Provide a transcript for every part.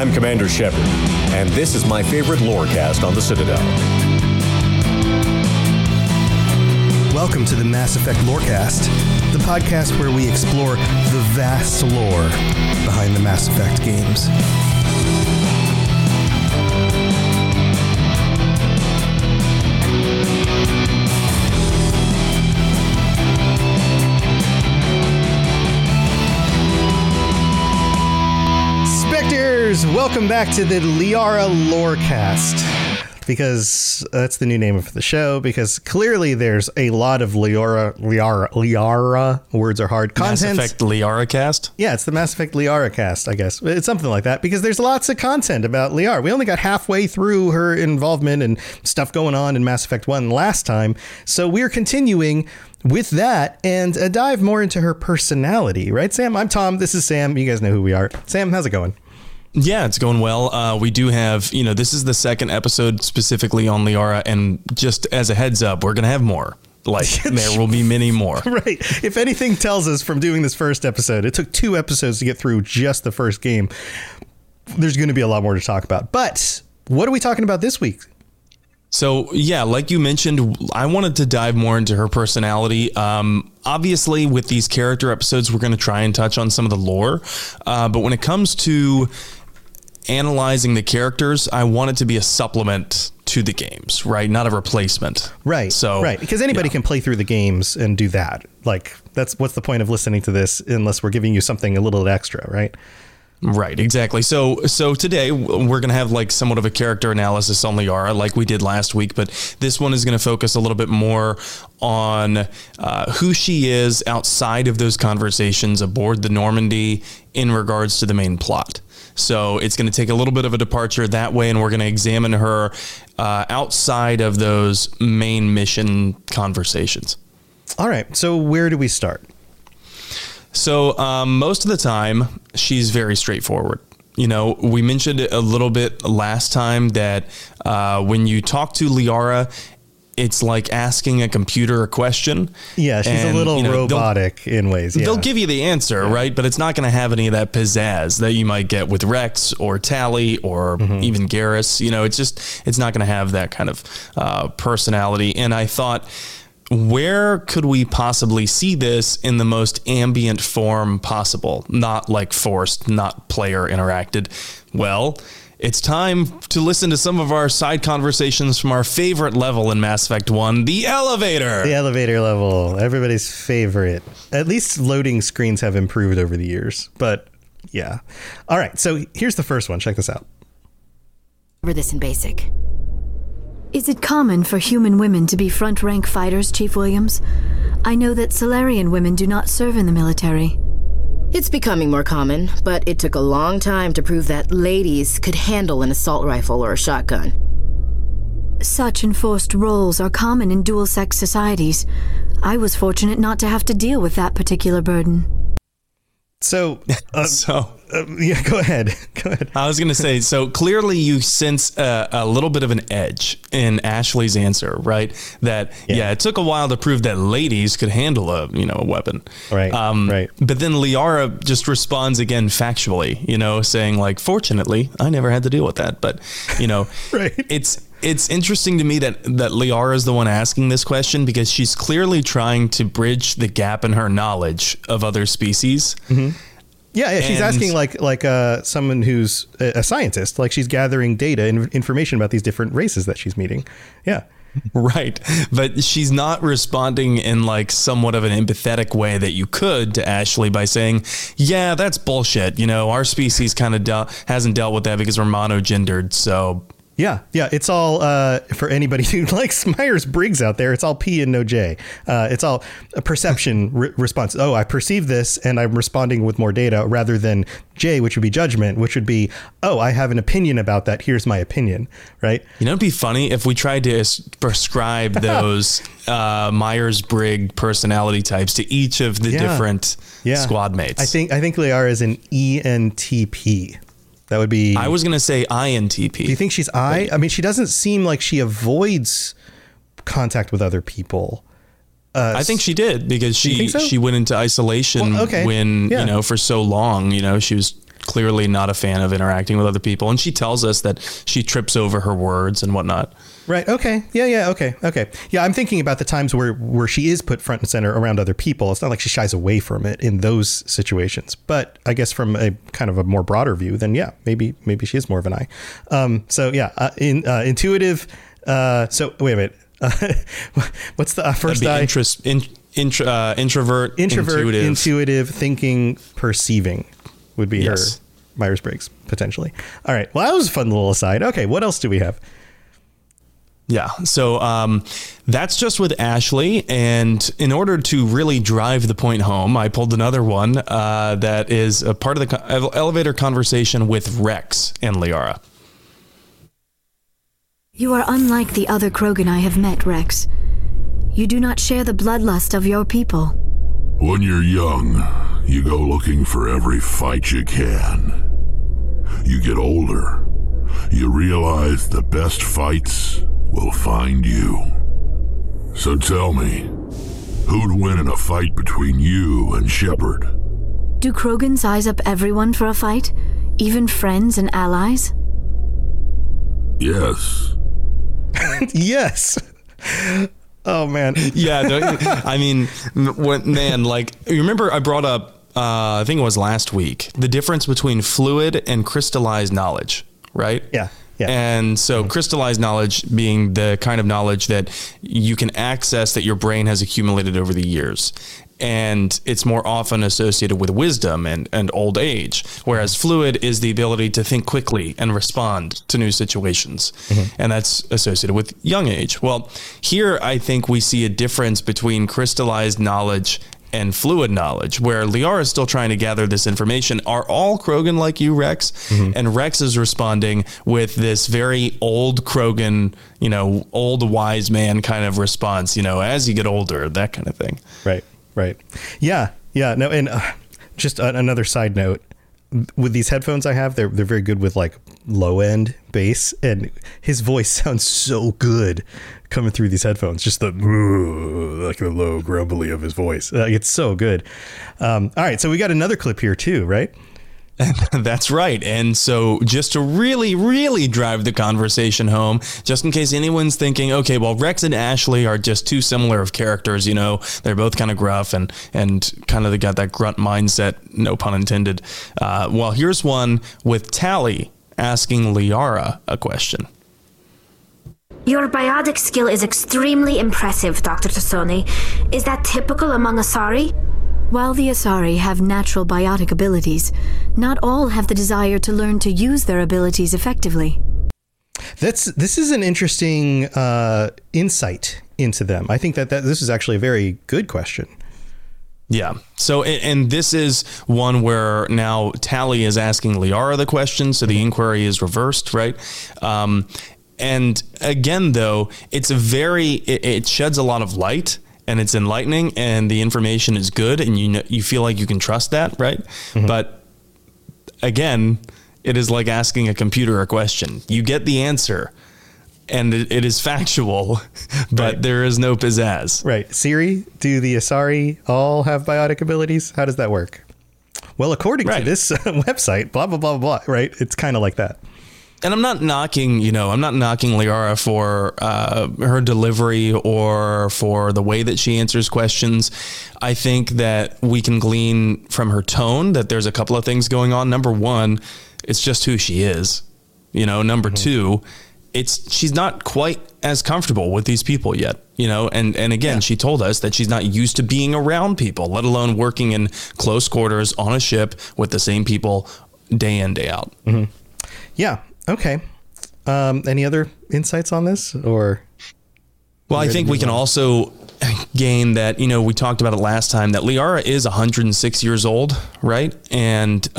I'm Commander Shepard, and this is my favorite lorecast on the Citadel. Welcome to the Mass Effect Lorecast, the podcast where we explore the vast lore behind the Mass Effect games. Welcome back to the Liara Lorecast, because that's the new name of the show, because clearly there's a lot of Liara, words are hard, content. Mass Effect Liara cast? Yeah, it's the Mass Effect Liara cast, I guess. It's something like that, because there's lots of content about Liara. We only got halfway through her involvement and stuff going on in Mass Effect 1 last time, so we're continuing with that and dive more into her personality, right, Sam? I'm Tom, this is Sam, you guys know who we are. Sam, how's it going? Yeah, it's going well. We do have, this is the second episode specifically on Liara, and just as a heads up, we're going to have more. Like, there will be many more. Right. If anything tells us from doing this first episode, it took 2 episodes to get through just the first game. There's going to be a lot more to talk about. But what are we talking about this week? So, yeah, like you mentioned, I wanted to dive more into her personality. Obviously, with these character episodes, we're going to try and touch on some of the lore. But when it comes to analyzing the characters, I want it to be a supplement to the games, right? Not a replacement. Right. So, right. Because anybody can play through the games and do that. Like, what's the point of listening to this unless we're giving you something a little extra, right? Right, exactly. So today we're going to have like somewhat of a character analysis on Liara like we did last week, but this one is going to focus a little bit more on who she is outside of those conversations aboard the Normandy in regards to the main plot. So it's going to take a little bit of a departure that way, and we're going to examine her outside of those main mission conversations. All right. So where do we start? So most of the time, she's very straightforward. We mentioned a little bit last time that when you talk to Liara, it's like asking a computer a question. Yeah, she's a little robotic in ways. Yeah. They'll give you the answer, right? But it's not going to have any of that pizzazz that you might get with Rex or Tali or even Garrus. It's not going to have that kind of personality. And I thought, where could we possibly see this in the most ambient form possible? Not like forced, not player interacted. Well, it's time to listen to some of our side conversations from our favorite level in Mass Effect 1, the elevator. The elevator level, everybody's favorite. At least loading screens have improved over the years, but yeah. All right, so here's the first one. Check this out. Cover this in basic. Is it common for human women to be front-rank fighters, Chief Williams? I know that Salarian women do not serve in the military. It's becoming more common, but it took a long time to prove that ladies could handle an assault rifle or a shotgun. Such enforced roles are common in dual-sex societies. I was fortunate not to have to deal with that particular burden. So, yeah, go ahead. I was going to say, so clearly you sense a little bit of an edge in Ashley's answer, right? That, it took a while to prove that ladies could handle a weapon. Right, right. But then Liara just responds again factually, saying like, fortunately, I never had to deal with that. But, right. It's interesting to me that Liara is the one asking this question, because she's clearly trying to bridge the gap in her knowledge of other species. Mm-hmm. Yeah, she's asking like someone who's a scientist, like she's gathering data and information about these different races that she's meeting. Yeah. Right. But she's not responding in like somewhat of an empathetic way that you could to Ashley by saying, yeah, that's bullshit. Our species kind of hasn't dealt with that because we're monogendered. So Yeah, it's all, for anybody who likes Myers-Briggs out there, it's all P and no J. It's all a perception response. Oh, I perceive this and I'm responding with more data, rather than J, which would be judgment, which would be, oh, I have an opinion about that. Here's my opinion, right? It'd be funny if we tried to prescribe those Myers-Briggs personality types to each of the different squad mates. I think Liara is an ENTP. That would be... I was going to say INTP. Do you think she's I? I mean, she doesn't seem like she avoids contact with other people. I think she did, because she went into isolation when, for so long, she was clearly not a fan of interacting with other people. And she tells us that she trips over her words and whatnot. Right. Okay. Yeah. Okay. Yeah. I'm thinking about the times where she is put front and center around other people. It's not like she shies away from it in those situations. But I guess from a kind of a more broader view, then yeah, maybe she is more of an I. So yeah, intuitive. So wait a minute. What's the first I? Introvert, intuitive, thinking, perceiving would be her Myers-Briggs potentially. All right. Well, that was a fun little aside. Okay. What else do we have? Yeah. So that's just with Ashley. And in order to really drive the point home, I pulled another one that is a part of the elevator conversation with Rex and Liara. You are unlike the other Krogan I have met, Rex. You do not share the bloodlust of your people. When you're young, you go looking for every fight you can. You get older, you realize the best fights will find you. So tell me, who'd win in a fight between you and Shepard? Do Krogan size up everyone for a fight? Even friends and allies? Yes. Yes. Oh, man. Yeah. I mean, like, you remember I brought up, I think it was last week, the difference between fluid and crystallized knowledge, right? Yeah. Yeah. And so crystallized knowledge being the kind of knowledge that you can access that your brain has accumulated over the years. And it's more often associated with wisdom and old age, whereas fluid is the ability to think quickly and respond to new situations. Mm-hmm. And that's associated with young age. Well, here I think we see a difference between crystallized knowledge and fluid knowledge, where Liara is still trying to gather this information. Are all Krogan like you, Rex? Mm-hmm. And Rex is responding with this very old Krogan, old wise man kind of response, as you get older, that kind of thing. Right. Yeah. No, and just another side note, with these headphones I have, they're very good with like low end bass, and his voice sounds so good coming through these headphones. Just the low grumbly of his voice. It's so good. All right, so we got another clip here too, right? That's right. And so just to really, really drive the conversation home, just in case anyone's thinking, okay, well, Rex and Ashley are just too similar of characters, they're both kind of gruff and kind of they got that grunt mindset, no pun intended. Well, here's one with Tali asking Liara a question. Your biotic skill is extremely impressive, Dr. Tassoni. Is that typical among Asari? While the Asari have natural biotic abilities, not all have the desire to learn to use their abilities effectively. This is an interesting insight into them. I think that this is actually a very good question. Yeah. So, and this is one where now Tali is asking Liara the question, so the inquiry is reversed, right? And again, though, it sheds a lot of light. And it's enlightening, and the information is good, and you feel like you can trust that, right? Mm-hmm. But again, it is like asking a computer a question. You get the answer, and it is factual, but right. There is no pizzazz. Right. Siri, do the Asari all have biotic abilities? How does that work? Well, according to this website, blah, blah, blah, blah, right? It's kind of like that. And I'm not knocking Liara for her delivery or for the way that she answers questions. I think that we can glean from her tone that there's a couple of things going on. Number one, it's just who she is. Number two, she's not quite as comfortable with these people yet. And again, she told us that she's not used to being around people, let alone working in close quarters on a ship with the same people day in, day out. Mm-hmm. Yeah. Okay. Any other insights on this, or? Well, I think we can also gain that, we talked about it last time, that Liara is 106 years old, right? And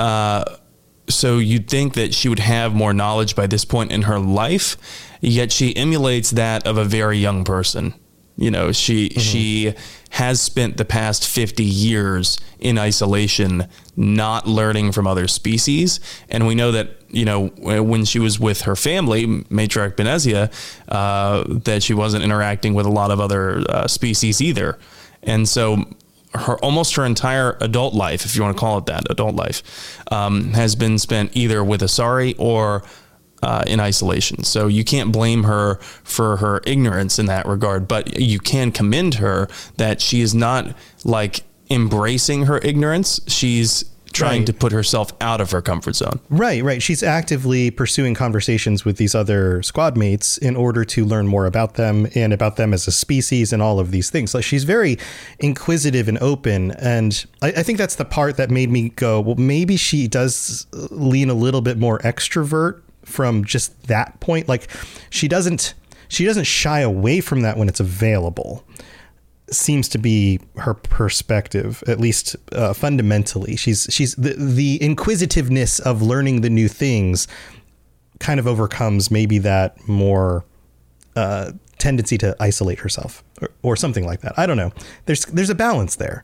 so you'd think that she would have more knowledge by this point in her life, yet she emulates that of a very young person. She has spent the past 50 years in isolation, not learning from other species. And we know that, when she was with her family, Matriarch Benezia, that she wasn't interacting with a lot of other species either. And so her entire adult life, if you want to call it that, adult life, has been spent either with Asari or in isolation. So you can't blame her for her ignorance in that regard, but you can commend her that she is not like embracing her ignorance. She's trying to put herself out of her comfort zone. Right. She's actively pursuing conversations with these other squad mates in order to learn more about them and about them as a species and all of these things. Like, she's very inquisitive and open. And I think that's the part that made me go, well, maybe she does lean a little bit more extrovert from just that point. Like, she doesn't shy away from that when it's available. Seems to be her perspective, at least fundamentally. She's the inquisitiveness of learning the new things kind of overcomes maybe that more tendency to isolate herself or something like that. I don't know. There's a balance there.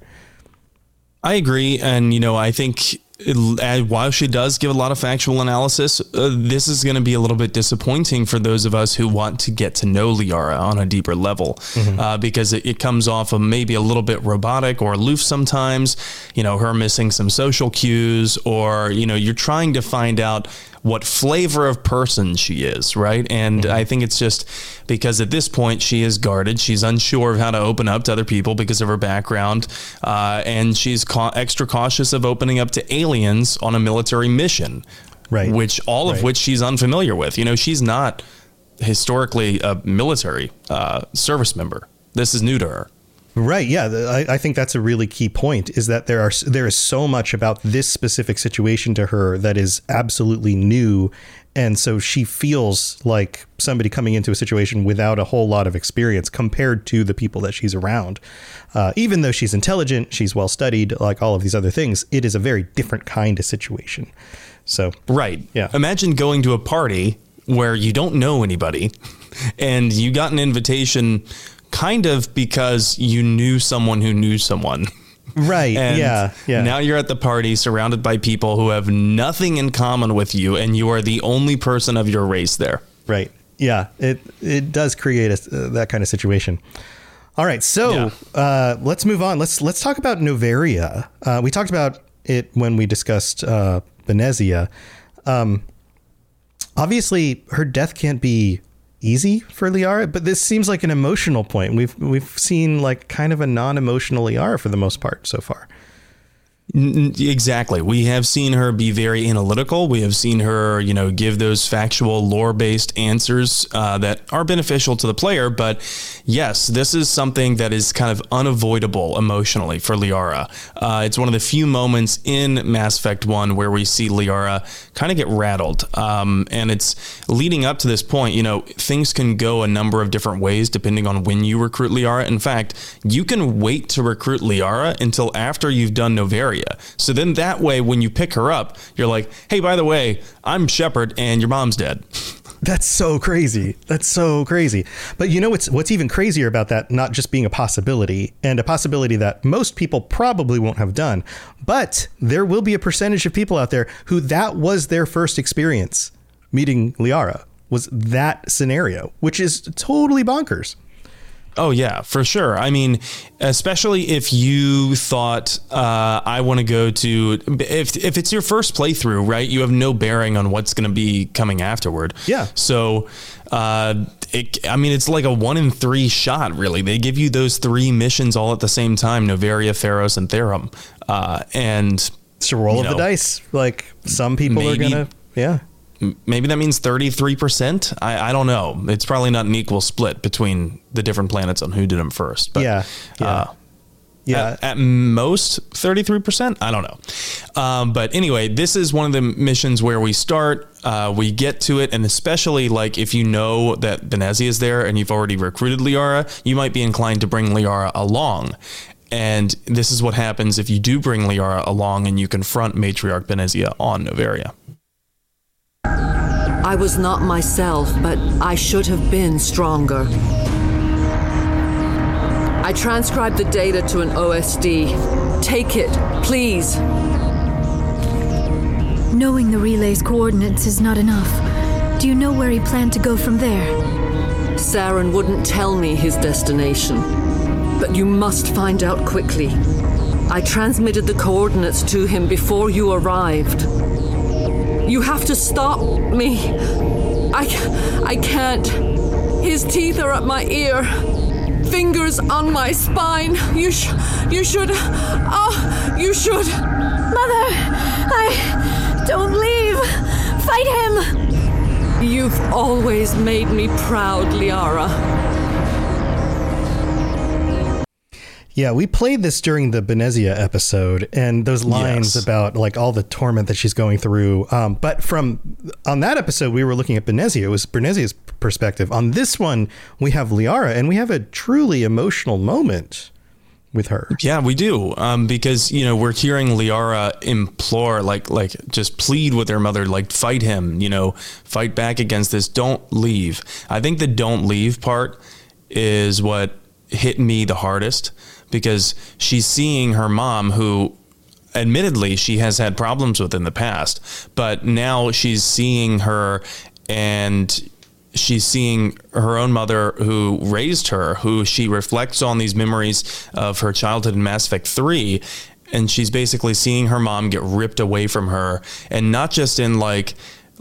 I agree. And, I think while she does give a lot of factual analysis, this is going to be a little bit disappointing for those of us who want to get to know Liara on a deeper level, because it comes off of maybe a little bit robotic or aloof sometimes, her missing some social cues, or, you're trying to find out what flavor of person she is, right? And I think it's just because at this point she is guarded. She's unsure of how to open up to other people because of her background, and she's extra cautious of opening up to aliens on a military mission, right? Which she's unfamiliar with. She's not historically a military service member. This is new to her. Right. Yeah. I think that's a really key point, is that there is so much about this specific situation to her that is absolutely new. And so she feels like somebody coming into a situation without a whole lot of experience compared to the people that she's around. Even though she's intelligent, she's well studied, like all of these other things, it is a very different kind of situation. So. Right. Yeah. Imagine going to a party where you don't know anybody and you got an invitation kind of because you knew someone who knew someone. Right. And yeah. now you're at the party surrounded by people who have nothing in common with you, and you are the only person of your race there. Right. Yeah. It does create that kind of situation. All right. So let's move on. Let's talk about Noveria. We talked about it when we discussed Benezia. Obviously, her death can't be easy for Liara, but this seems like an emotional point. We've seen like kind of a non-emotional Liara for the most part so far. Exactly. We have seen her be very analytical. We have seen her, give those factual lore-based answers that are beneficial to the player. But yes, this is something that is kind of unavoidable emotionally for Liara. It's one of the few moments in Mass Effect 1 where we see Liara kind of get rattled. And it's leading up to this point, things can go a number of different ways depending on when you recruit Liara. In fact, you can wait to recruit Liara until after you've done Noveria. So then that way, when you pick her up, you're like, hey, by the way, I'm Shepard and your mom's dead. That's so crazy. But what's even crazier about that, not just being a possibility, and a possibility that most people probably won't have done, but there will be a percentage of people out there who that was their first experience meeting Liara, was that scenario, which is totally bonkers. Oh, yeah, for sure. I mean, especially if you thought I want to go to if it's your first playthrough, right? You have no bearing on what's going to be coming afterward. Yeah. So it's like a 1 in 3 shot, really. They give you those 3 missions all at the same time: Noveria, Theros, and Therum. And it's a roll of the dice. Like, some people are going to. Yeah. Maybe that means 33%. I don't know. It's probably not an equal split between the different planets on who did them first. But at most 33%. I don't know. But anyway, this is one of the missions where we start, we get to it. And especially like if you know that Benezia is there and you've already recruited Liara, you might be inclined to bring Liara along. And this is what happens if you do bring Liara along and you confront Matriarch Benezia on Noveria. I was not myself, but I should have been stronger. I transcribed the data to an OSD. Take it, please. Knowing the relay's coordinates is not enough. Do you know where he planned to go from there? Saren wouldn't tell me his destination. But you must find out quickly. I transmitted the coordinates to him before you arrived. You have to stop me. I can't. His teeth are at my ear. Fingers on my spine. You should. You should. Mother, don't leave. Fight him. You've always made me proud, Liara. Yeah, we played this during the Benezia episode, and those lines about like all the torment that she's going through. But on that episode, we were looking at Benezia. It was Benezia's perspective. On this one, we have Liara, and we have a truly emotional moment with her. Yeah, we do. Because, we're hearing Liara implore, like just plead with her mother, like fight him, fight back against this. Don't leave. I think the don't leave part is what hit me the hardest, because she's seeing her mom, who admittedly she has had problems with in the past, but now she's seeing her, and she's seeing her own mother who raised her, who she reflects on these memories of her childhood in Mass Effect 3. And she's basically seeing her mom get ripped away from her, and not just in like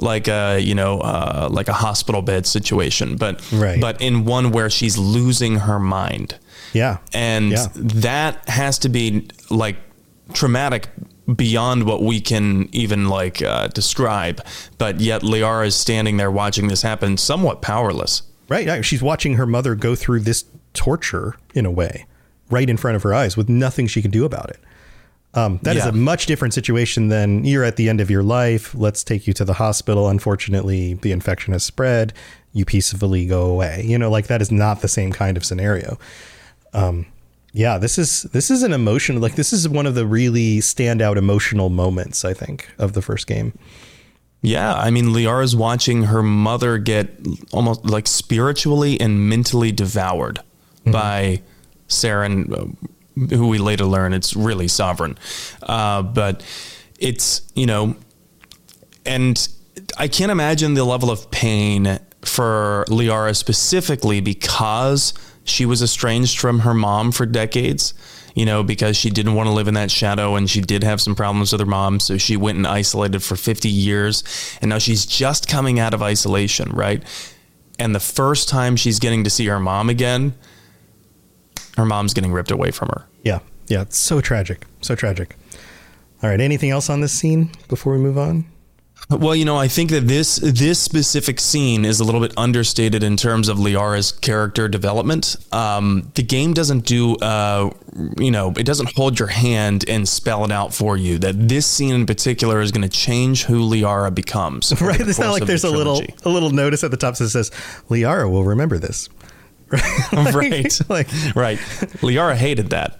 a hospital bed situation, but in one where she's losing her mind. Yeah. And that has to be like traumatic beyond what we can even describe. But yet Liara is standing there watching this happen, somewhat powerless. Right. She's watching her mother go through this torture in a way right in front of her eyes with nothing she can do about it. That is a much different situation than you're at the end of your life. Let's take you to the hospital. Unfortunately, the infection has spread. You peacefully go away. That is not the same kind of scenario. This is an emotion. This is one of the really standout emotional moments, I think, of the first game. Yeah, I mean, Liara's watching her mother get almost like spiritually and mentally devoured by Saren, who we later learn it's really Sovereign. But it's, and I can't imagine the level of pain for Liara specifically, because she was estranged from her mom for decades, because she didn't want to live in that shadow, and she did have some problems with her mom. So she went and isolated for 50 years. And now she's just coming out of isolation, right? And the first time she's getting to see her mom again, her mom's getting ripped away from her. Yeah. Yeah. It's so tragic. So tragic. All right. Anything else on this scene before we move on? Well, I think that this specific scene is a little bit understated in terms of Liara's character development. The game doesn't do, it doesn't hold your hand and spell it out for you that this scene in particular is going to change who Liara becomes. Right. It's not like there's a little notice at the top that says Liara will remember this. Right. Liara hated that.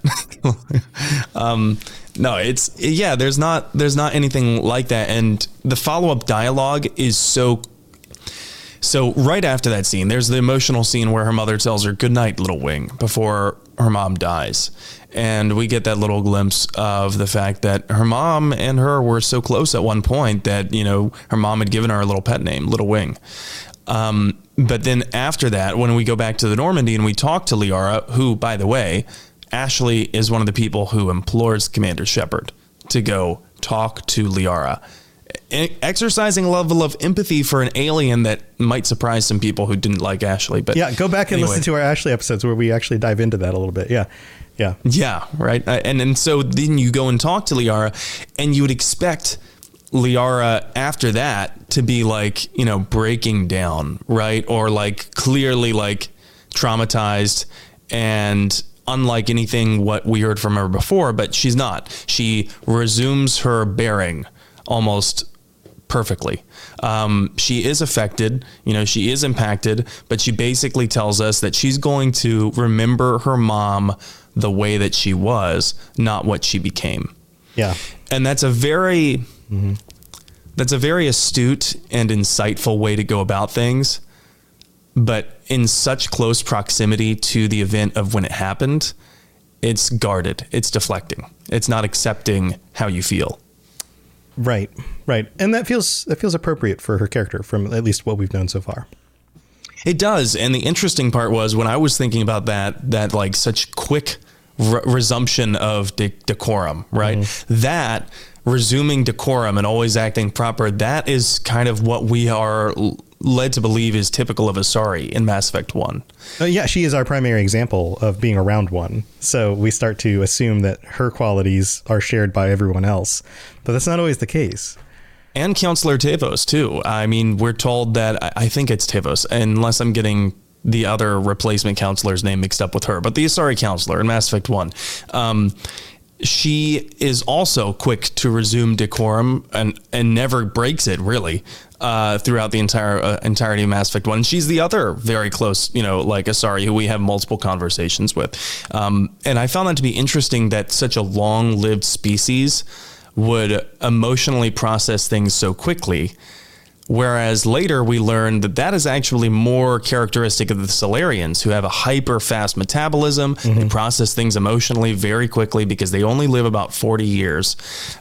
No, there's not anything like that. And the follow-up dialogue is so right after that scene, there's the emotional scene where her mother tells her good night, little wing, before her mom dies. And we get that little glimpse of the fact that her mom and her were so close at one point that, her mom had given her a little pet name, Little Wing. But then after that, when we go back to the Normandy and we talk to Liara, who, by the way, Ashley is one of the people who implores Commander Shepard to go talk to Liara, exercising a level of empathy for an alien that might surprise some people who didn't like Ashley. But yeah, go back and listen to our Ashley episodes where we actually dive into that a little bit. Yeah, right. And so then you go and talk to Liara, and you would expect Liara after that to be breaking down, right? Or clearly traumatized and unlike anything what we heard from her before, but she's not. She resumes her bearing almost perfectly. She is affected, she is impacted, but she basically tells us that she's going to remember her mom the way that she was, not what she became. Yeah. And that's a very astute and insightful way to go about things. But in such close proximity to the event of when it happened, it's guarded, it's deflecting, it's not accepting how you feel. Right. And that feels appropriate for her character from at least what we've known so far. It does. And the interesting part was when I was thinking about that such quick resumption of decorum, right? That resuming decorum and always acting proper, that is kind of what we are led to believe is typical of Asari in Mass Effect 1. Yeah, she is our primary example of being around one. So we start to assume that her qualities are shared by everyone else. But that's not always the case. And Counselor Tavos, too. I mean, we're told that, I think it's Tavos, unless I'm getting the other replacement counselor's name mixed up with her. But the Asari counselor in Mass Effect 1, she is also quick to resume decorum and never breaks it, really, throughout the entirety of Mass Effect 1. And she's the other very close, like Asari, who we have multiple conversations with. And I found that to be interesting that such a long-lived species would emotionally process things so quickly. Whereas later we learned that is actually more characteristic of the Salarians, who have a hyper fast metabolism. They process things emotionally very quickly because they only live about 40 years.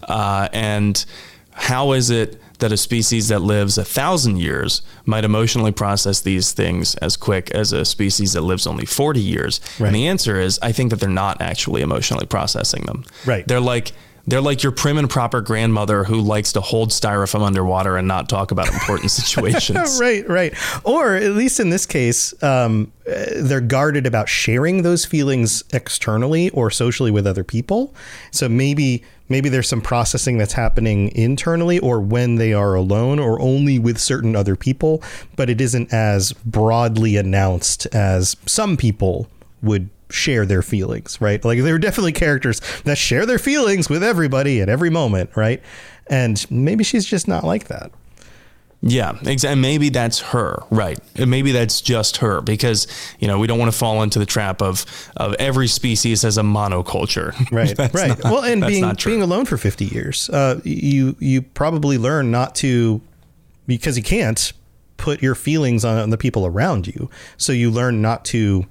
And how is it that a species that lives 1,000 years might emotionally process these things as quick as a species that lives only 40 years? Right. And the answer is, I think that they're not actually emotionally processing them. Right. They're like your prim and proper grandmother who likes to hold styrofoam underwater and not talk about important situations. Right. Or at least in this case, they're guarded about sharing those feelings externally or socially with other people. So maybe there's some processing that's happening internally or when they are alone or only with certain other people, but it isn't as broadly announced as some people would share their feelings, right? Like there are definitely characters that share their feelings with everybody at every moment, right? And maybe she's just not like that. Yeah, exactly. Maybe that's her, right? And maybe that's just her because, we don't want to fall into the trap of every species has a monoculture. Right, right. Well, and being alone for 50 years, you probably learn not to, because you can't put your feelings on the people around you. So you learn not to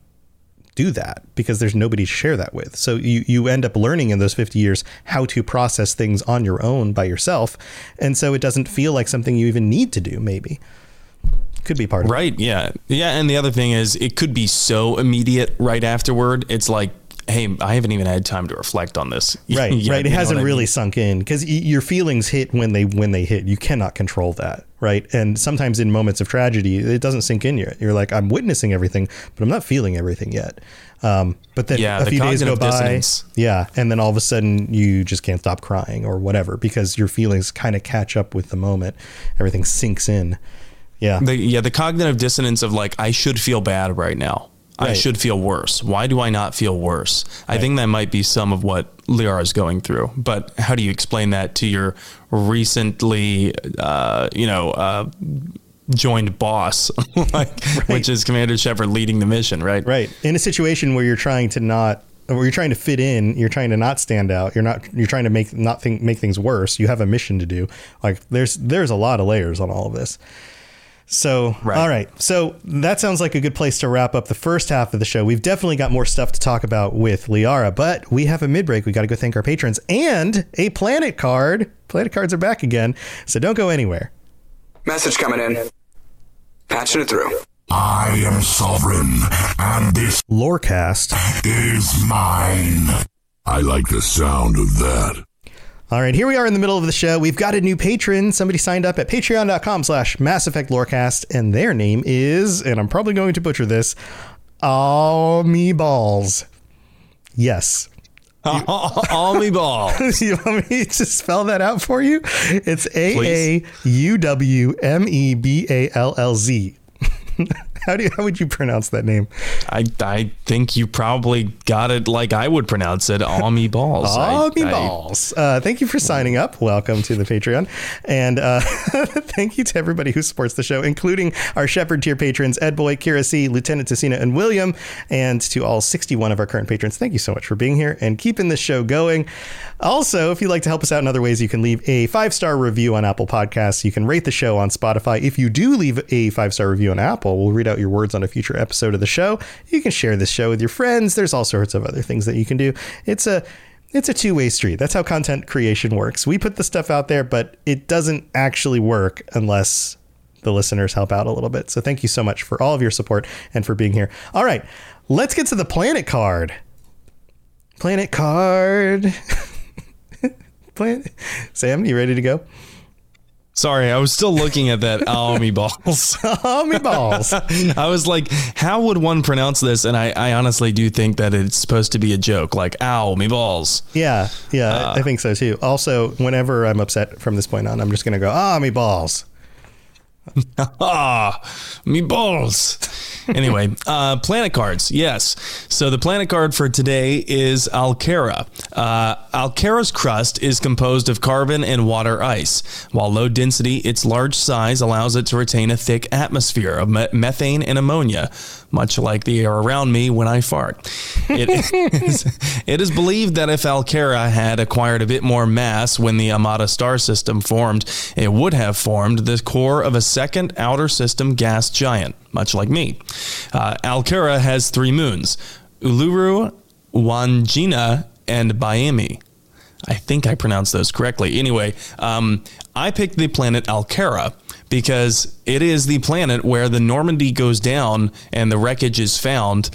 do that because there's nobody to share that with. So you end up learning in those 50 years how to process things on your own by yourself. And so it doesn't feel like something you even need to do, maybe. Could be part of it. Right, yeah. Yeah, and the other thing is it could be so immediate right afterward. It's like, hey, I haven't even had time to reflect on this. Right, right. It hasn't really sunk in because your feelings hit when they hit. You cannot control that, right? And sometimes in moments of tragedy, it doesn't sink in yet. You're like, I'm witnessing everything, but I'm not feeling everything yet. But then a few days go by, and then all of a sudden you just can't stop crying or whatever because your feelings kind of catch up with the moment. Everything sinks in. Yeah. The cognitive dissonance of like, I should feel bad right now. Right. I should feel worse. Why do I not feel worse? I think that might be some of what Liara is going through. But how do you explain that to your recently, joined boss, which is Commander Shepard leading the mission, right? Right. In a situation where you're trying to fit in, you're trying to not stand out. You're trying to make things worse. You have a mission to do. Like there's a lot of layers on all of this. So, All right. So that sounds like a good place to wrap up the first half of the show. We've definitely got more stuff to talk about with Liara, but we have a mid-break. We got to go thank our patrons and a Planet Card. Planet Cards are back again, so don't go anywhere. Message coming in. Patching it through. I am sovereign, and this Lorecast is mine. I like the sound of that. All right, here we are in the middle of the show. We've got a new patron. Somebody signed up at patreon.com/Mass Effect Lorecast, and their name is, and I'm probably going to butcher this, All Me Balls. Yes. All Me Balls. You want me to spell that out for you? It's AAUWMEBALLZ. How would you pronounce that name? I think you probably got it like I would pronounce it. All Me Balls. All Me Balls. Thank you for signing up. Welcome to the Patreon. And thank you to everybody who supports the show, including our Shepherd tier patrons, Ed Boy, Kira C, Lieutenant Tessina, and William. And to all 61 of our current patrons, thank you so much for being here and keeping this show going. Also, if you'd like to help us out in other ways, you can leave a 5-star review on Apple Podcasts. You can rate the show on Spotify. If you do leave a 5-star review on Apple, we'll read out your words on a future episode of the show. You can share this show with your friends. There's all sorts of other things that you can do. It's a two-way street. That's how content creation works. We put the stuff out there, but it doesn't actually work unless the listeners help out a little bit. So thank you so much for all of your support and for being here. All right, let's get to the Planet Card. Planet card. Sam, you ready to go? Sorry, I was still looking at that Aomi balls. Aomi balls. I was like, how would one pronounce this? And I honestly do think that it's supposed to be a joke, like Aomi balls. Yeah, I think so too. Also, whenever I'm upset from this point on, I'm just going to go, Aomi balls. Me balls. Anyway, planet cards. Yes. So the planet card for today is Alkera. Alkera's crust is composed of carbon and water ice. While low density, its large size allows it to retain a thick atmosphere of methane and ammonia, much like the air around me when I fart. It is believed that if Alkera had acquired a bit more mass when the Amata star system formed, it would have formed the core of a second outer system gas giant, much like me. Alkera has 3 moons, Uluru, Wandjina, and Baemi. I think I pronounced those correctly. Anyway, I picked the planet Alkera because it is the planet where the Normandy goes down and the wreckage is found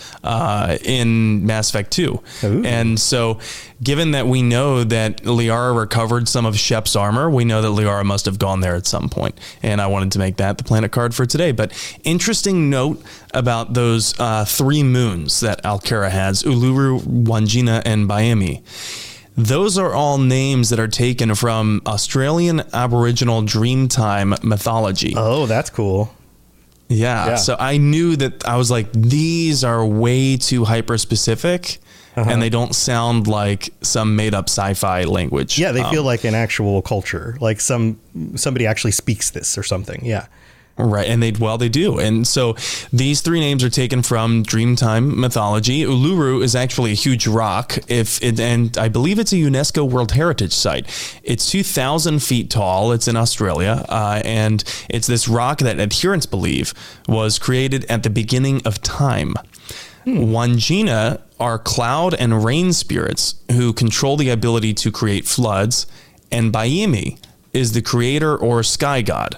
in Mass Effect 2. Ooh. And so given that we know that Liara recovered some of Shep's armor, we know that Liara must have gone there at some point. And I wanted to make that the planet card for today. But interesting note about those 3 moons that Alkera has, Uluru, Wandjina, and Baemi. Those are all names that are taken from Australian Aboriginal Dreamtime mythology. Oh, that's cool. Yeah. So I knew that. I was like, these are way too hyper specific, and they don't sound like some made up sci-fi language. Yeah, they feel like an actual culture, like somebody actually speaks this or something. Yeah. Right. And they do. And so these 3 names are taken from Dreamtime mythology. Uluru is actually a huge rock, and I believe it's a UNESCO World Heritage Site. It's 2,000 feet tall. It's in Australia. And it's this rock that adherents believe was created at the beginning of time. Wandjina are cloud and rain spirits who control the ability to create floods. And Baemi is the creator or sky god.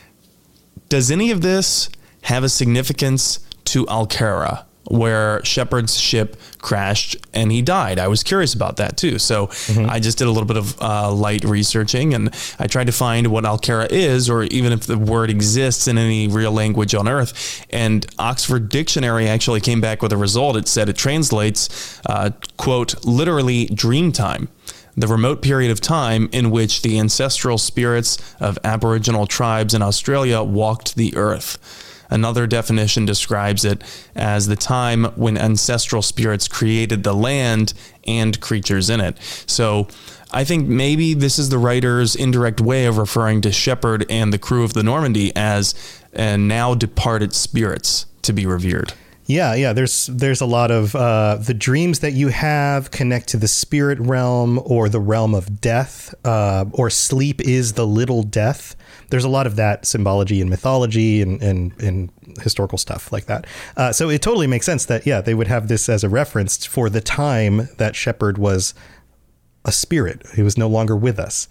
Does any of this have a significance to Alkera, where Shepard's ship crashed and he died? I was curious about that too. So I just did a little bit of light researching, and I tried to find what Alkera is, or even if the word exists in any real language on Earth. And Oxford Dictionary actually came back with a result. It said it translates, quote, literally dreamtime. The remote period of time in which the ancestral spirits of Aboriginal tribes in Australia walked the earth. Another definition describes it as the time when ancestral spirits created the land and creatures in it. So I think maybe this is the writer's indirect way of referring to Shepard and the crew of the Normandy as now departed spirits to be revered. Yeah. There's a lot of the dreams that you have connect to the spirit realm or the realm of death, or sleep is the little death. There's a lot of that symbology in mythology and historical stuff like that. So it totally makes sense that, they would have this as a reference for the time that Shepard was a spirit who was no longer with us.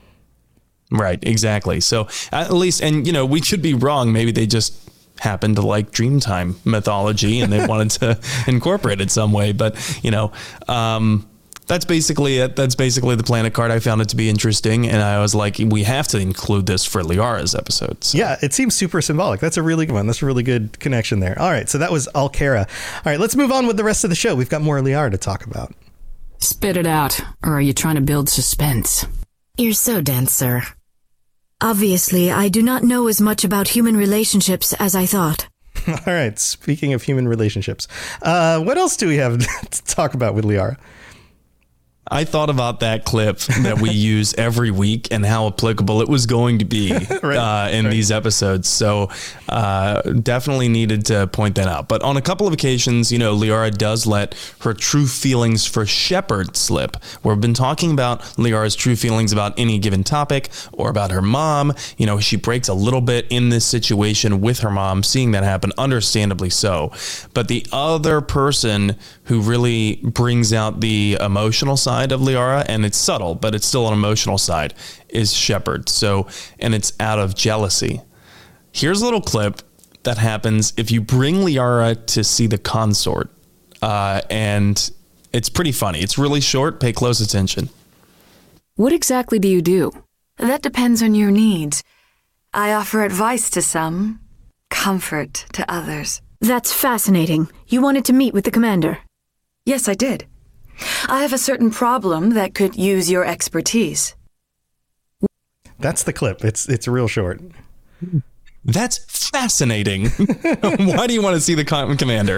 Right, exactly. So at least, and we could be wrong. Maybe they just happened to like Dreamtime mythology and they wanted to incorporate it some way. But, that's basically it. That's basically the planet card. I found it to be interesting. And I was like, we have to include this for Liara's episode. So. Yeah, it seems super symbolic. That's a really good one. That's a really good connection there. All right. So that was Alkera. All right. Let's move on with the rest of the show. We've got more Liara to talk about. Spit it out. Or are you trying to build suspense? You're so dense, sir. Obviously, I do not know as much about human relationships as I thought. All right. Speaking of human relationships, what else do we have to talk about with Liara? I thought about that clip that we use every week and how applicable it was going to be in these episodes. So definitely needed to point that out. But on a couple of occasions, Liara does let her true feelings for Shepard slip. We've been talking about Liara's true feelings about any given topic or about her mom. She breaks a little bit in this situation with her mom, seeing that happen, understandably so. But the other person who really brings out the emotional side of Liara, and it's subtle, but it's still an emotional side, is Shepard. So, and it's out of jealousy. Here's a little clip that happens if you bring Liara to see the consort, and It's pretty funny. It's really short. Pay close attention. What exactly do you do? That depends on your needs. I offer advice to some, comfort to others. That's fascinating. You wanted to meet with the commander. Yes, I did. I have a certain problem that could use your expertise. That's the clip. It's real short. That's fascinating. Why do you want to see the commander?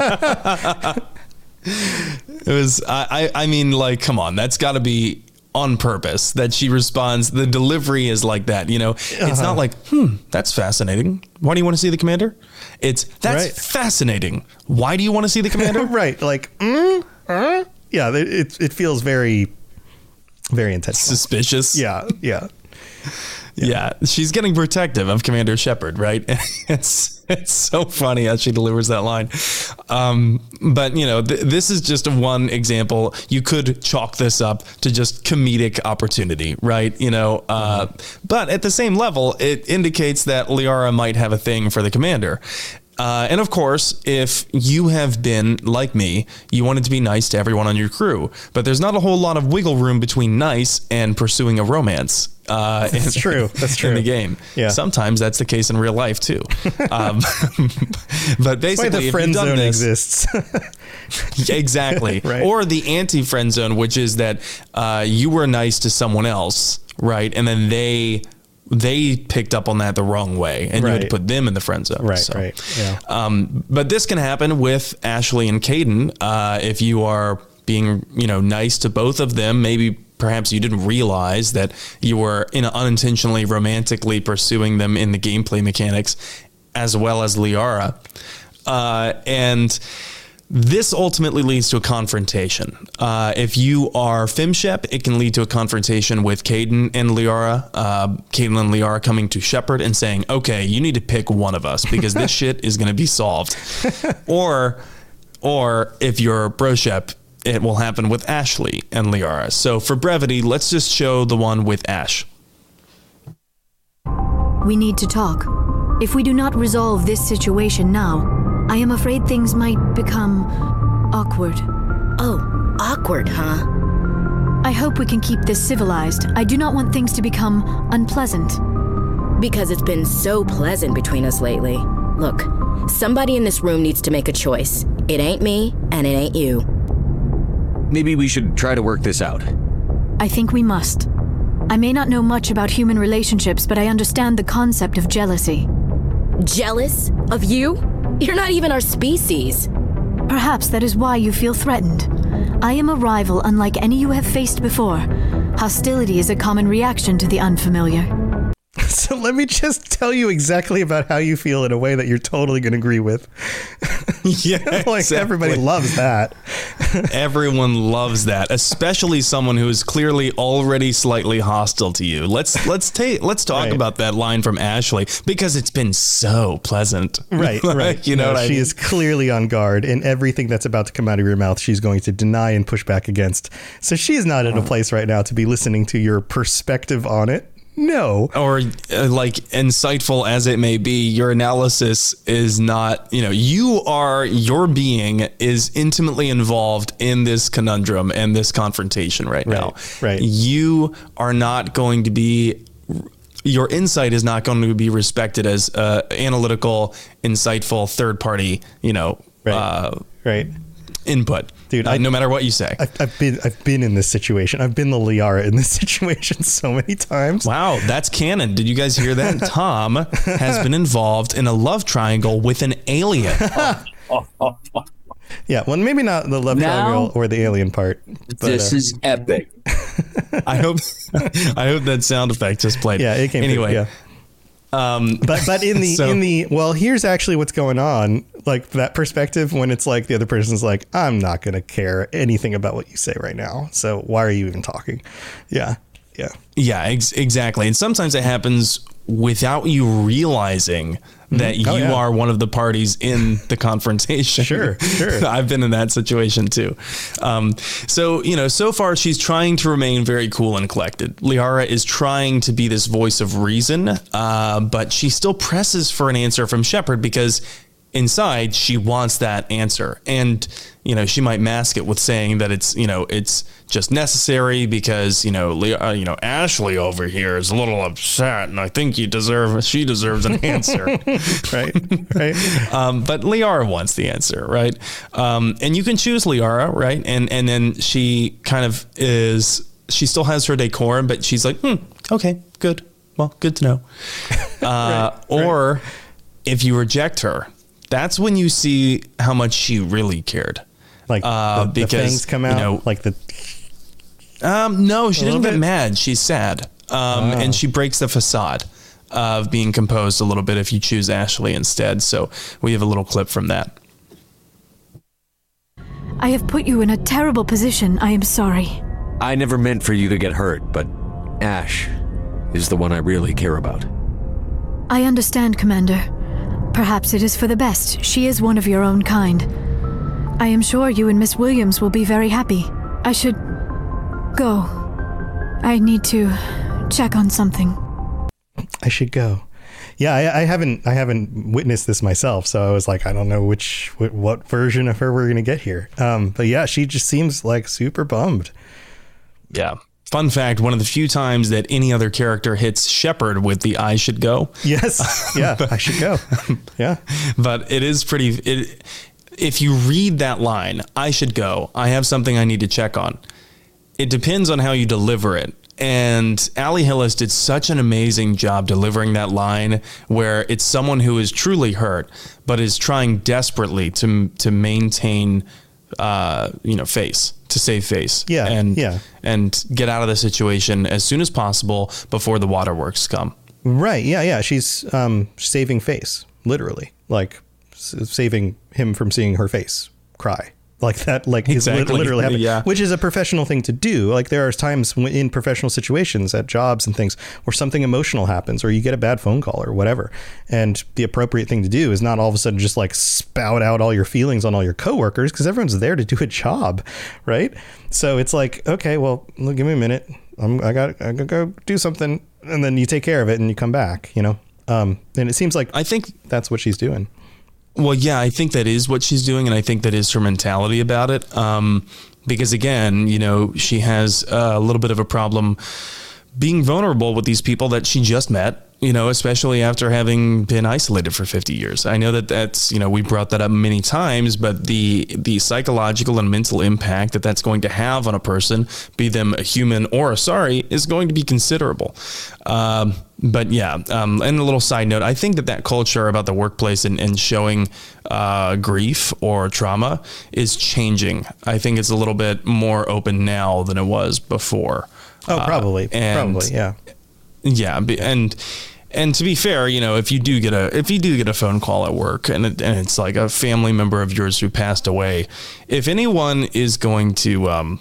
It was, I mean, like, come on, that's got to be on purpose that she responds. The delivery is like that, you know. It's not like, that's fascinating. Why do you want to see the commander? It's, that's fascinating. Why do you want to see the commander? Right. Like, yeah, it feels very, very intense. Suspicious. Yeah. Yeah, she's getting protective of Commander Shepard, right? It's so funny as she delivers that line. But, you know, this is just one example. You could chalk this up to just comedic opportunity, right? You know, but at the same level, it indicates that Liara might have a thing for the commander. And of course, if you have been like me, you wanted to be nice to everyone on your crew, but there's not a whole lot of wiggle room between nice and pursuing a romance. That's true. That's true. In the game. Yeah. Sometimes that's the case in real life too. But basically, the friend zone exists. Exactly. Right. Or the anti-friend zone, which is that you were nice to someone else, right? And then they picked up on that the wrong way, and you had to put them in the friend zone. Right, right. Yeah. But this can happen with Ashley and Kaidan if you are being, you know, nice to both of them. Maybe perhaps you didn't realize that you were unintentionally romantically pursuing them in the gameplay mechanics, as well as Liara. And this ultimately leads to a confrontation. If you are FemShep, it can lead to a confrontation with Kaidan and Liara. Kaidan and Liara coming to Shepard and saying, okay, you need to pick one of us because this shit is going to be solved. Or if you're BroShep, it will happen with Ashley and Liara. So for brevity, let's just show the one with Ash. We need to talk. If we do not resolve this situation now, I am afraid things might become awkward. Oh, awkward, huh? I hope we can keep this civilized. I do not want things to become unpleasant. Because it's been so pleasant between us lately. Look, somebody in this room needs to make a choice. It ain't me, and it ain't you. Maybe we should try to work this out. I think we must. I may not know much about human relationships, but I understand the concept of jealousy. Jealous? Of you? You're not even our species. Perhaps that is why you feel threatened. I am a rival unlike any you have faced before. Hostility is a common reaction to the unfamiliar. So let me just tell you exactly about how you feel in a way that you're totally going to agree with. Yeah, like exactly. Everybody loves that. Everyone loves that, especially someone who is clearly already slightly hostile to you. Let's talk about that line from Ashley because it's been so pleasant. Right, right. You know, she is clearly on guard, and everything that's about to come out of your mouth, she's going to deny and push back against. So she's not in a place right now to be listening to your perspective on it. No. Or like insightful as it may be, your analysis is not, you know, your being is intimately involved in this conundrum and this confrontation right now. Right. You are not going to be, your insight is not going to be respected as analytical, insightful, third party, you know, input. Dude, no matter what you say. I've been in this situation. I've been the Liara in this situation so many times. Wow, that's canon. Did you guys hear that? Tom has been involved in a love triangle with an alien. Yeah, well, maybe not the love triangle or the alien part. But, this is epic. I hope that sound effect just played. Yeah, it came anyway. Through, yeah. But in the well, here's actually what's going on, like that perspective when it's like the other person's like, I'm not going to care anything about what you say right now. So why are you even talking? Yeah. Exactly. And sometimes it happens without you realizing that you are one of the parties in the confrontation. Sure. I've been in that situation too. So, you know, so far she's trying to remain very cool and collected. Liara is trying to be this voice of reason, but she still presses for an answer from Shepard because inside, she wants that answer. And, she might mask it with saying that it's, it's just necessary because, Ashley over here is a little upset and I think she deserves an answer. Right. But Liara wants the answer, right? And you can choose Liara, right? And then she kind of she still has her decorum, but she's like, okay, good. Well, good to know. Or if you reject her, that's when you see how much she really cared. Like the fangs come out, no, she doesn't get mad. She's sad. And she breaks the facade of being composed a little bit if you choose Ashley instead. So we have a little clip from that. I have put you in a terrible position. I am sorry. I never meant for you to get hurt, but Ash is the one I really care about. I understand, Commander. Perhaps it is for the best. She is one of your own kind. I am sure you and Miss Williams will be very happy. I should go. I need to check on something. I should go. Yeah, I haven't witnessed this myself, so I was like, I don't know what version of her we're gonna get here. But yeah, she just seems like super bummed. Yeah. Fun fact, one of the few times that any other character hits Shepard with the I should go. Yes. Yeah, I should go. Yeah. But it is if you read that line, I should go, I have something I need to check on. It depends on how you deliver it. And Ali Hillis did such an amazing job delivering that line where it's someone who is truly hurt, but is trying desperately to maintain, face. To save face, and get out of the situation as soon as possible before the waterworks come. Right, yeah. She's saving face, literally, like saving him from seeing her face cry. Like that, like exactly. Is literally happening, which is a professional thing to do. Like there are times in professional situations at jobs and things where something emotional happens or you get a bad phone call or whatever. And the appropriate thing to do is not all of a sudden just like spout out all your feelings on all your coworkers because everyone's there to do a job. Right. So it's like, OK, well, give me a minute. I gotta go do something. And then you take care of it and you come back, and it seems like I think that's what she's doing. Well, yeah, I think that is what she's doing, and I think that is her mentality about it. Because again, she has a little bit of a problem being vulnerable with these people that she just met, especially after having been isolated for 50 years. I know that's, we brought that up many times, but the psychological and mental impact that's going to have on a person, be them a human or a Asari, is going to be considerable. But yeah, and a little side note, I think that culture about the workplace and showing grief or trauma is changing. I think it's a little bit more open now than it was before. Oh, probably, yeah. Yeah, and to be fair, if you do get a phone call at work and it's like a family member of yours who passed away, if anyone is going to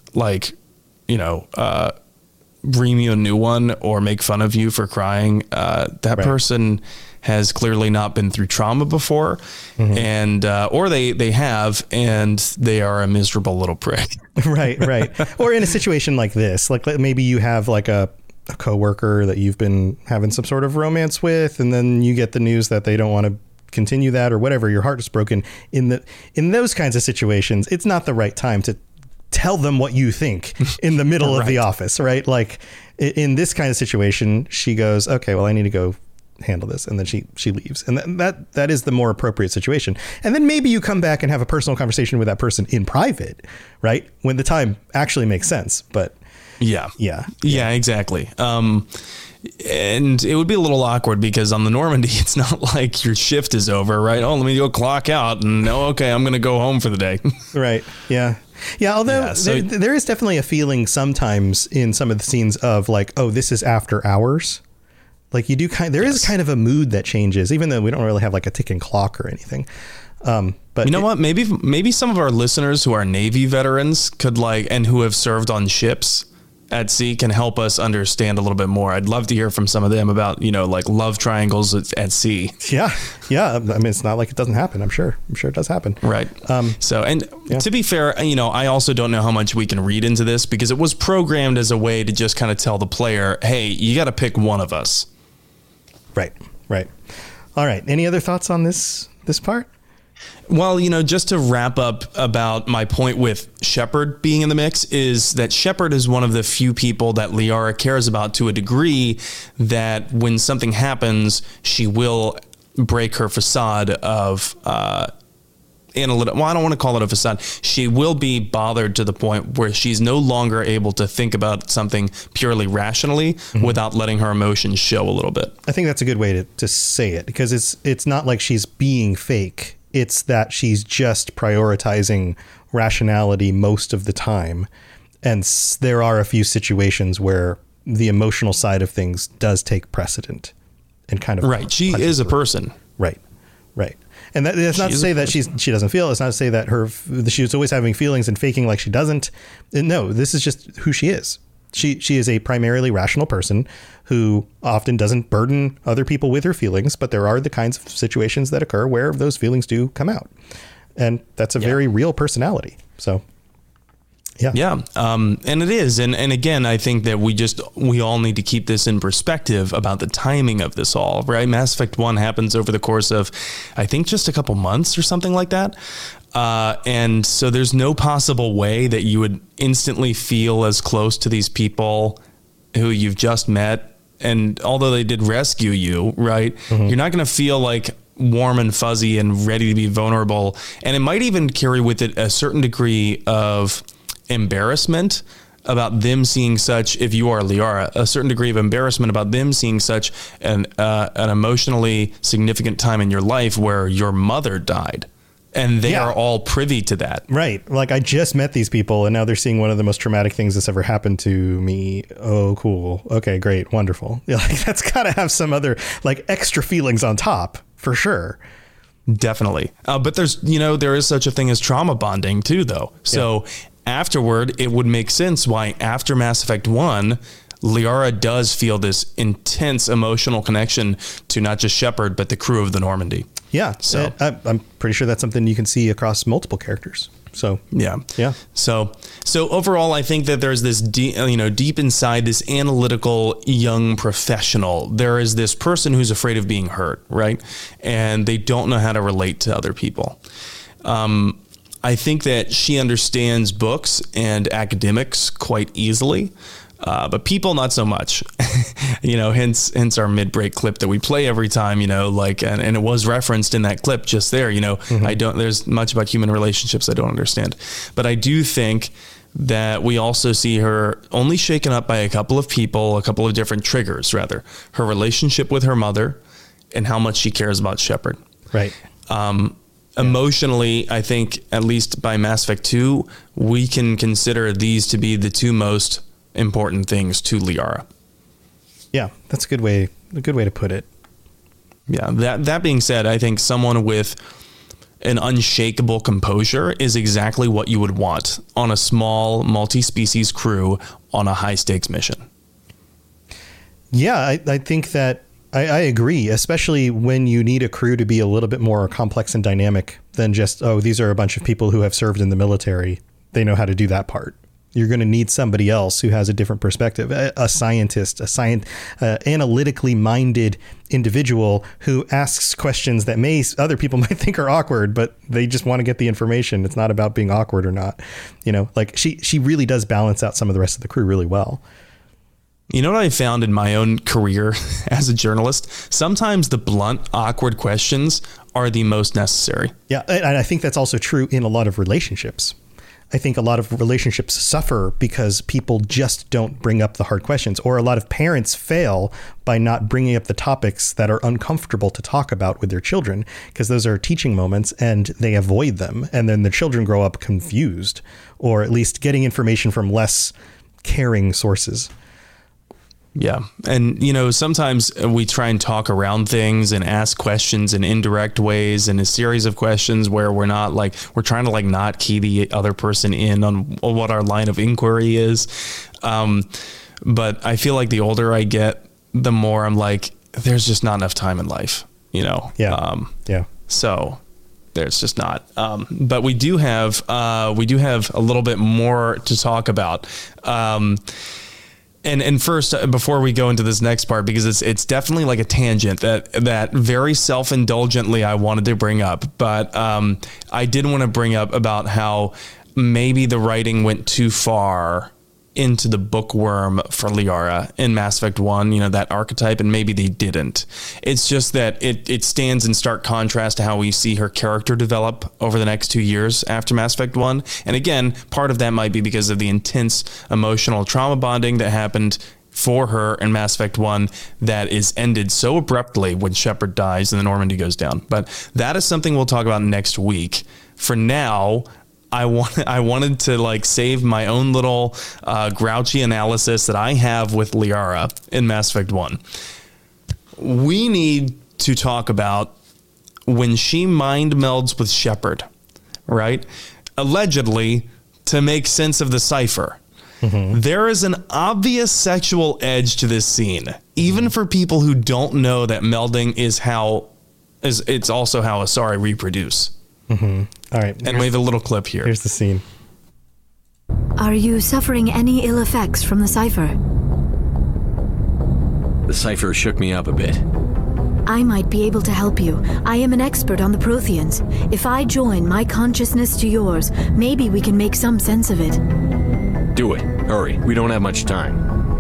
ream you a new one or make fun of you for crying, that person has clearly not been through trauma before, and or they have, and they are a miserable little prick. Right. Or in a situation like this, like maybe you have like a coworker that you've been having some sort of romance with, and then you get the news that they don't want to continue that or whatever. Your heart is broken. In those kinds of situations, it's not the right time to tell them what you think in the middle of the office, right? Like in this kind of situation, she goes, okay, well, I need to go handle this. And then she leaves. And that is the more appropriate situation. And then maybe you come back and have a personal conversation with that person in private, right? When the time actually makes sense. But yeah, exactly. And it would be a little awkward because on the Normandy, it's not like your shift is over, right? Oh, let me go clock out and okay, I'm going to go home for the day. Right. Yeah. Yeah, although there is definitely a feeling sometimes in some of the scenes of like, oh, this is after hours. Like you do there is kind of a mood that changes, even though we don't really have like a ticking clock or anything. But you know what? Maybe some of our listeners who are Navy veterans could and who have served on ships at sea can help us understand a little bit more. I'd love to hear from some of them about, love triangles at sea. Yeah. I mean, it's not like it doesn't happen. I'm sure it does happen. Right. To be fair, I also don't know how much we can read into this because it was programmed as a way to just kind of tell the player, hey, you got to pick one of us. Right. All right. Any other thoughts on this this part? Well, just to wrap up about my point with Shepard being in the mix is that Shepard is one of the few people that Liara cares about to a degree that when something happens, she will break her facade of analytic. Well, I don't want to call it a facade. She will be bothered to the point where she's no longer able to think about something purely rationally without letting her emotions show a little bit. I think that's a good way to say it, because it's not like she's being fake. It's that she's just prioritizing rationality most of the time. And there are a few situations where the emotional side of things does take precedent and kind of. Right. She is a person. Right. And that's not to say that she doesn't feel. It's not to say that she was always having feelings and faking like she doesn't. No, this is just who she is. She is a primarily rational person who often doesn't burden other people with her feelings, but there are the kinds of situations that occur where those feelings do come out. And that's a very real personality. So, yeah. Yeah. And it is. And again, I think that we all need to keep this in perspective about the timing of this all, right? Mass Effect 1 happens over the course of, I think, just a couple months or something like that. And so there's no possible way that you would instantly feel as close to these people who you've just met. And although they did rescue you, right, you're not going to feel like warm and fuzzy and ready to be vulnerable. And it might even carry with it a certain degree of embarrassment about them seeing such, if you are Liara, a certain degree of embarrassment about them seeing such an emotionally significant time in your life where your mother died. And they are all privy to that. Right. Like, I just met these people and now they're seeing one of the most traumatic things that's ever happened to me. Oh, cool. Okay, great. Wonderful. Yeah, like, that's got to have some other like extra feelings on top for sure. Definitely. But there is such a thing as trauma bonding too, though. So afterward, it would make sense why after Mass Effect 1, Liara does feel this intense emotional connection to not just Shepard, but the crew of the Normandy. Yeah. So I'm pretty sure that's something you can see across multiple characters. So, yeah. So overall, I think that there's this deep inside this analytical young professional, there is this person who's afraid of being hurt, right? And they don't know how to relate to other people. I think that she understands books and academics quite easily. But people, not so much, hence our mid-break clip that we play every time, and it was referenced in that clip just there, there's much about human relationships I don't understand. But I do think that we also see her only shaken up by a couple of different triggers, rather. Her relationship with her mother and how much she cares about Shepard. Right. Emotionally, I think, at least by Mass Effect 2, we can consider these to be the two most important things to Liara. Yeah, that's a good way to put it. Yeah, that being said, I think someone with an unshakable composure is exactly what you would want on a small multi-species crew on a high-stakes mission. Yeah, I think that I agree, especially when you need a crew to be a little bit more complex and dynamic than just, these are a bunch of people who have served in the military. They know how to do that part. You're going to need somebody else who has a different perspective, a scientist, analytically minded individual who asks questions that other people might think are awkward, but they just want to get the information. It's not about being awkward or not. She really does balance out some of the rest of the crew really well. You know what I found in my own career as a journalist? Sometimes the blunt, awkward questions are the most necessary. Yeah, and I think that's also true in a lot of relationships. I think a lot of relationships suffer because people just don't bring up the hard questions, or a lot of parents fail by not bringing up the topics that are uncomfortable to talk about with their children, because those are teaching moments and they avoid them. And then the children grow up confused, or at least getting information from less caring sources. Yeah. And, sometimes we try and talk around things and ask questions in indirect ways and a series of questions where we're trying to not key the other person in on what our line of inquiry is. But I feel like the older I get, the more I'm like, there's just not enough time in life, Yeah. So there's just not. But we do have a little bit more to talk about. And first, before we go into this next part, because it's definitely like a tangent that very self-indulgently I wanted to bring up, but I did want to bring up about how maybe the writing went too far into the bookworm for Liara in Mass Effect 1, that archetype, and maybe they didn't. It's just that it stands in stark contrast to how we see her character develop over the next 2 years after Mass Effect 1. And again, part of that might be because of the intense emotional trauma bonding that happened for her in Mass Effect 1 that is ended so abruptly when Shepard dies and the Normandy goes down. But that is something we'll talk about next week. For now, I wanted to save my own little grouchy analysis that I have with Liara in Mass Effect 1. We need to talk about when she mind melds with Shepard, right? Allegedly, to make sense of the cipher. Mm-hmm. There is an obvious sexual edge to this scene, even for people who don't know that melding it's also how Asari reproduce. Mm-hmm. All right. And we have a little clip here. Here's the scene. Are you suffering any ill effects from the cipher? The cipher shook me up a bit. I might be able to help you. I am an expert on the Protheans. If I join my consciousness to yours, maybe we can make some sense of it. Do it. Hurry. We don't have much time.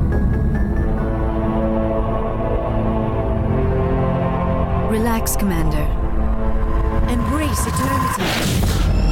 Relax, Commander. Embrace eternity.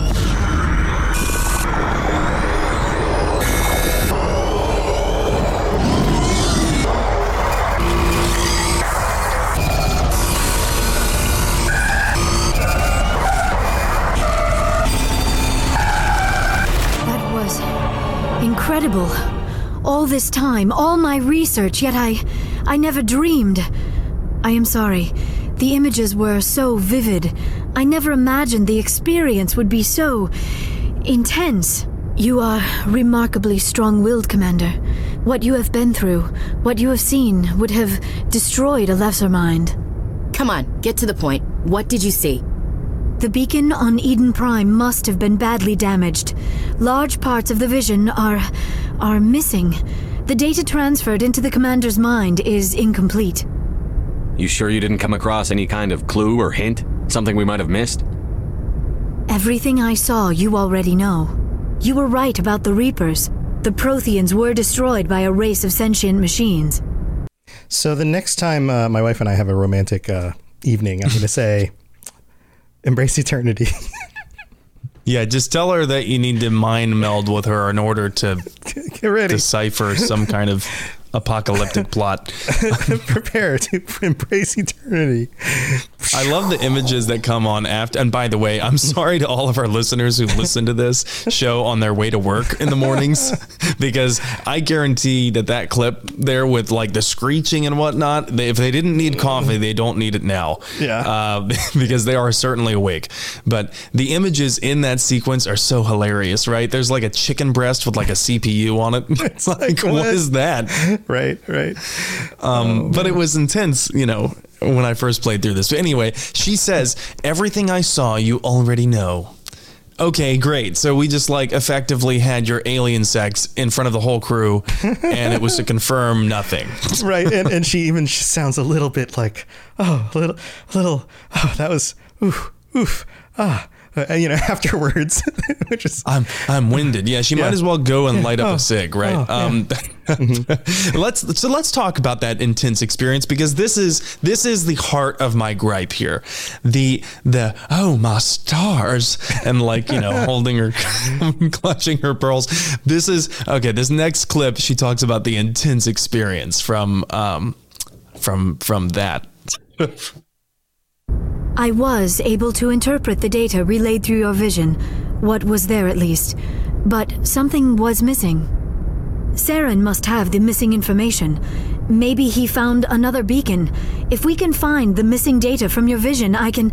That was incredible. All this time, all my research, yet I never dreamed. I am sorry. The images were so vivid. I never imagined the experience would be so intense. You are remarkably strong-willed, Commander. What you have been through, what you have seen, would have destroyed a lesser mind. Come on, get to the point. What did you see? The beacon on Eden Prime must have been badly damaged. Large parts of the vision are missing. The data transferred into the Commander's mind is incomplete. You sure you didn't come across any kind of clue or hint? Something we might have missed? Everything I saw you already know. You were right about the Reapers. The Protheans were destroyed by a race of sentient machines. So the next time my wife and I have a romantic evening, I'm going to say, embrace eternity. Yeah, just tell her that you need to mind meld with her in order to get ready. Decipher some kind of apocalyptic plot. Prepare to embrace eternity. I love the images that come on after. And by the way, I'm sorry to all of our listeners who listen to this show on their way to work in the mornings, because I guarantee that clip there with the screeching and whatnot, if they didn't need coffee, they don't need it now. Yeah. Because they are certainly awake. But the images in that sequence are so hilarious, right? There's a chicken breast with a CPU on it. It's what is that? Right. But it was intense, when I first played through this. But anyway, she says, everything I saw, you already know. Okay, great. So we just effectively had your alien sex in front of the whole crew, and it was to confirm nothing. Right. And she sounds a little bit that was, oof, afterwards, which is I'm winded. Yeah, she might as well go and light up a cig, right? Let's talk about that intense experience, because this is the heart of my gripe here. The oh my stars, and holding her, clutching her pearls. This next clip, she talks about the intense experience from that. I was able to interpret the data relayed through your vision, what was there at least, but something was missing. Saren must have the missing information. Maybe he found another beacon. If we can find the missing data from your vision, I can...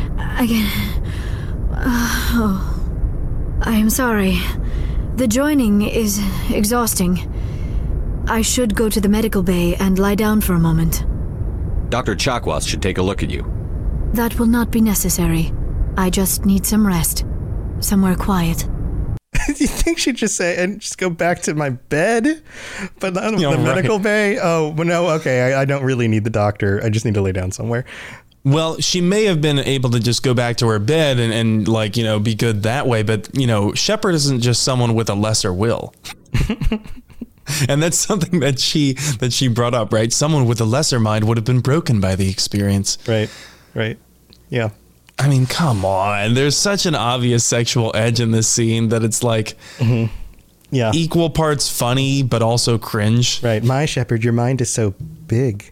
I am sorry. The joining is exhausting. I should go to the medical bay and lie down for a moment. Dr. Chakwas should take a look at you. That will not be necessary. I just need some rest. Somewhere quiet. you think she'd just say, and just go back to my bed? But not the medical bay? Oh, but no, okay, I don't really need the doctor. I just need to lay down somewhere. Well, she may have been able to just go back to her bed and like, be good that way. But, Shepard isn't just someone with a lesser will. And that's something that she brought up, right? Someone with a lesser mind would have been broken by the experience. Right. Yeah. I mean, come on. There's such an obvious sexual edge in this scene that it's like equal parts funny, but also cringe. Right. My Shepard, your mind is so big.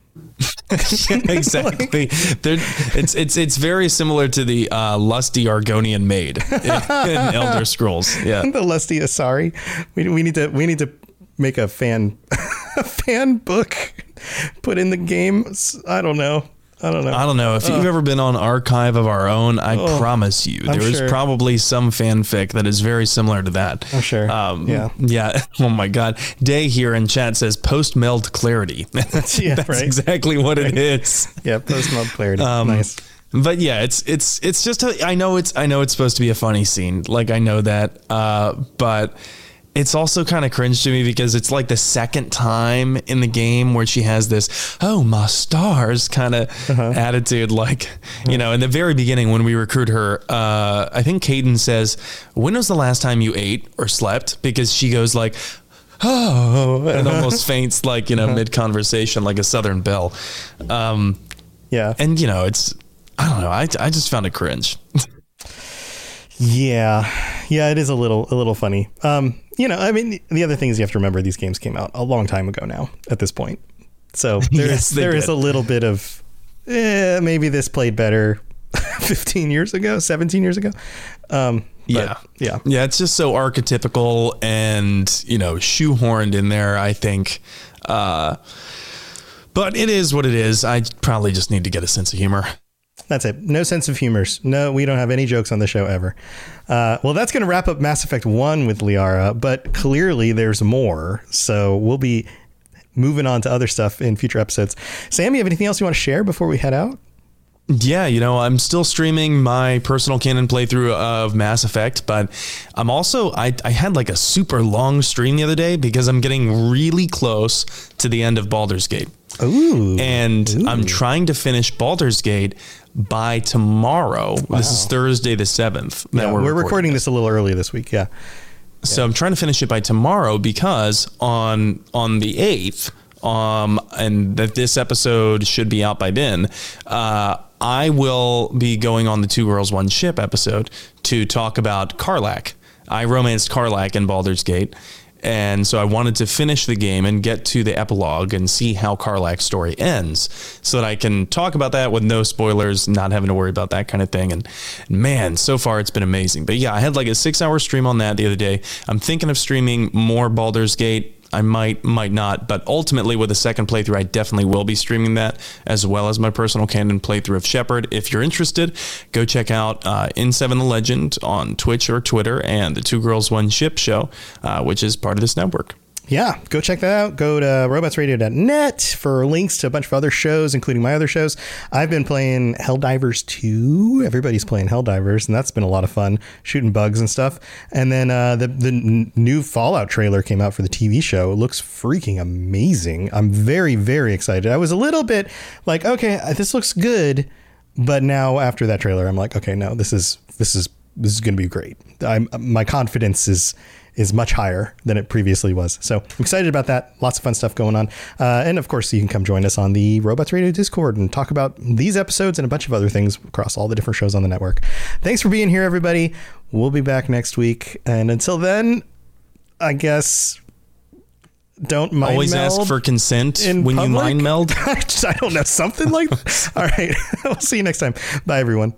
Exactly. It's very similar to the lusty Argonian maid in Elder Scrolls. Yeah, the lusty Asari. We need to make a fan book, put in the game. I don't know. If you've ever been on Archive of Our Own, I promise you there is probably some fanfic that is very similar to that. I'm sure. Yeah. Oh my God. Day here in chat says post-meld clarity. That's exactly what it is. Yeah. Post-meld clarity. Nice. But yeah, it's just, I know it's supposed to be a funny scene. Like I know that, but it's also kind of cringe to me because it's like the second time in the game where she has this, oh, my stars kind of attitude. Like, in the very beginning when we recruit her, I think Kaidan says, when was the last time you ate or slept? Because she goes like, oh, and almost faints like, mid-conversation like a Southern belle. Yeah. And, it's, I don't know. I just found it cringe. Yeah, it is a little funny. I mean, the other thing is you have to remember these games came out a long time ago now at this point. So there is a little bit of, maybe this played better 15 years ago, 17 years ago. Yeah. It's just so archetypical and, shoehorned in there, I think. But it is what it is. I probably just need to get a sense of humor. That's it. No sense of humors. No, we don't have any jokes on the show ever. Well, that's going to wrap up Mass Effect 1 with Liara, but clearly there's more. So we'll be moving on to other stuff in future episodes. Sam, you have anything else you want to share before we head out? Yeah, I'm still streaming my personal canon playthrough of Mass Effect, but I'm also, I had like a super long stream the other day because I'm getting really close to the end of Baldur's Gate. Ooh. And I'm trying to finish Baldur's Gate by tomorrow. Wow. This is Thursday the 7th. Yeah, we're recording this a little early this week. Yeah. So I'm trying to finish it by tomorrow because on the 8th, and that this episode should be out by then, I will be going on the Two Girls, One Ship episode to talk about Karlach. I romanced Karlach in Baldur's Gate. And so I wanted to finish the game and get to the epilogue and see how Karlach's story ends so that I can talk about that with no spoilers, not having to worry about that kind of thing. And man, so far it's been amazing. But yeah, I had like a 6-hour stream on that the other day. I'm thinking of streaming more Baldur's Gate. I might not, but ultimately with a second playthrough, I definitely will be streaming that as well as my personal canon playthrough of Shepard. If you're interested, go check out N7 the Legend on Twitch or Twitter and the Two Girls, One Ship show, which is part of this network. Yeah, go check that out. Go to robotsradio.net for links to a bunch of other shows, including my other shows. I've been playing Helldivers 2. Everybody's playing Helldivers, and that's been a lot of fun, shooting bugs and stuff. And then the new Fallout trailer came out for the TV show. It looks freaking amazing. I'm very, very excited. I was a little bit like, okay, this looks good. But now after that trailer, I'm like, okay, no, this is going to be great. My confidence is much higher than it previously was. So I'm excited about that. Lots of fun stuff going on. And of course, you can come join us on the Robots Radio Discord and talk about these episodes and a bunch of other things across all the different shows on the network. Thanks for being here, everybody. We'll be back next week. And until then, I guess don't mind always meld ask for consent when public? You mind meld. I don't know. Something like that. All right. We'll see you next time. Bye, everyone.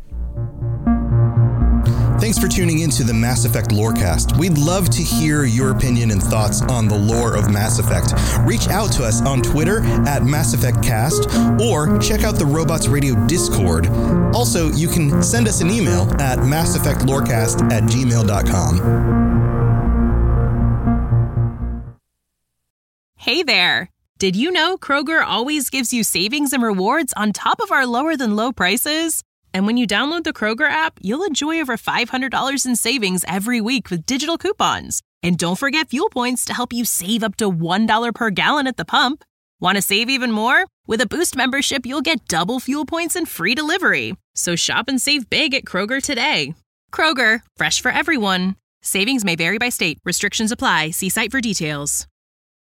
Thanks for tuning into the Mass Effect Lorecast. We'd love to hear your opinion and thoughts on the lore of Mass Effect. Reach out to us on Twitter at Mass Effect Cast or check out the Robots Radio Discord. Also, you can send us an email at masseffectlorecast@gmail.com. Hey there! Did you know Kroger always gives you savings and rewards on top of our lower than low prices? And when you download the Kroger app, you'll enjoy over $500 in savings every week with digital coupons. And don't forget fuel points to help you save up to $1 per gallon at the pump. Want to save even more? With a Boost membership, you'll get double fuel points and free delivery. So shop and save big at Kroger today. Kroger, fresh for everyone. Savings may vary by state. Restrictions apply. See site for details.